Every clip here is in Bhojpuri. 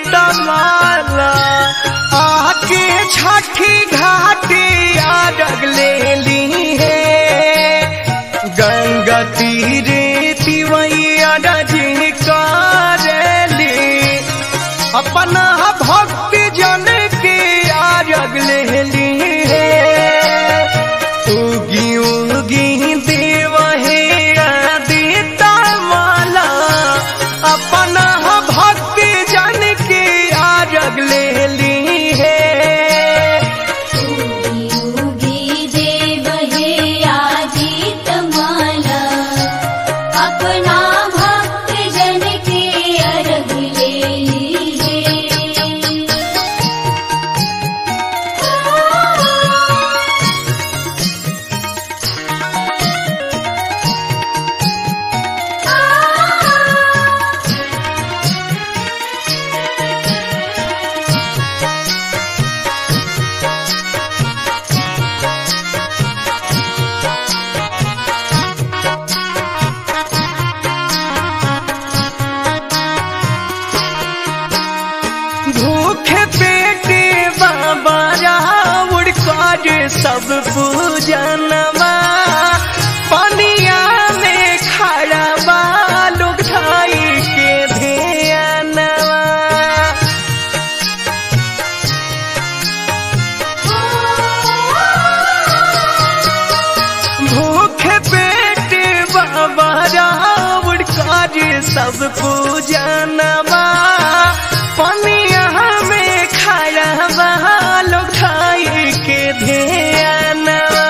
तमाला आके छठी घाटे आरग ले ली है। गंगा तीरे तिवैया रजी करेली अपना भक्ति जन के आरग ले ली है। उगी उगी देव हे आदिता माला अपना भक्ति जन के आरग ले ली है। उगी देव हे आदित माला अपना भक्त जन के अर्घ ले लीजे। भूखे पेटे बाबा रावण कर सब पूजनवा पनिया में खड़ा बा लोग ढाई के ध्यानवा। भूखे पेटे बाबा रावण कर सब पूजनवा पनिया में खड़ा बा लोग ढाई के ध्यानवा।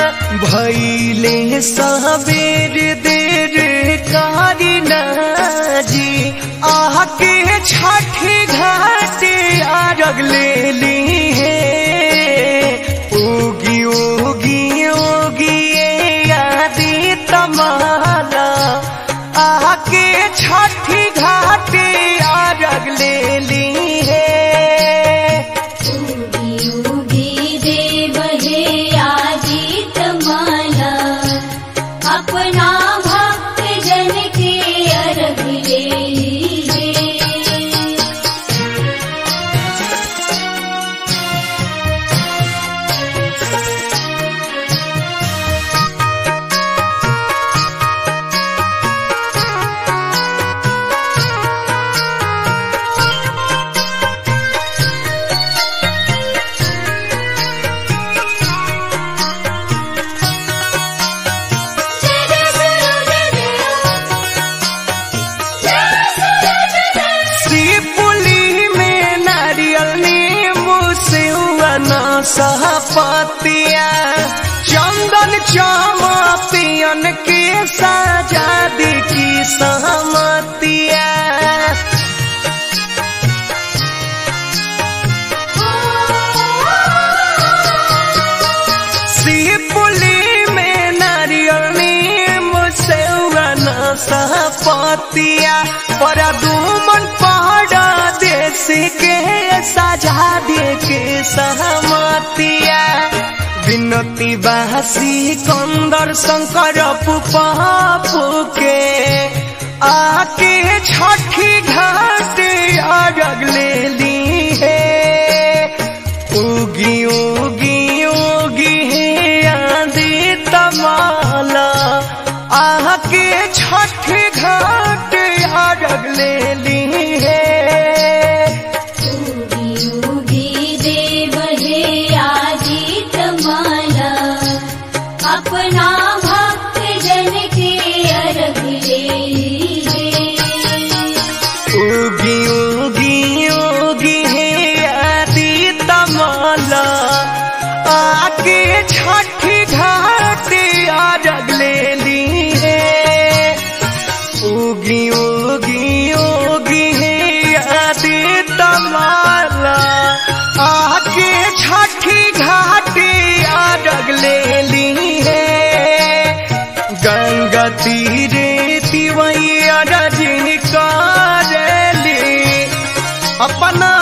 भैले सबेर देर कारी नाजी आके छठी घाटे आरग ले ली है। उगी उगी उगी आदित माला आके छठी घाटे आरग ले ली है। उगी उगी देव हे आदित माला अपना भक्त जन के अर्घ ले लीजे। शिवपुली में नारियल नींबू सेवना सहपतिया चंदन चामा पियन के सजादी की सहमतिया। शिवपुली में नारियल नींबू सेवना सहपतिया पर दुमन पहाड़ा देश के सजा दे के सहमतिया। विनती बासी कंदर शंकर पुपापू के आके छठी घाटे आरग ले ली है। उगी उगी उगी आदित माला आके छठी घाटे आरग ले ली है। उगी उगी देव हे आदित माला अपना भक्त जन के अर्घ ले लीजे। उगी उगी उगी आदित माला आके छठी घाटे आरग ले ली है। उगी उगी उगी आदित माला आके छठी घाटे आरग ले ली है। गंगा तीरे तिवैया रजी करेली अपना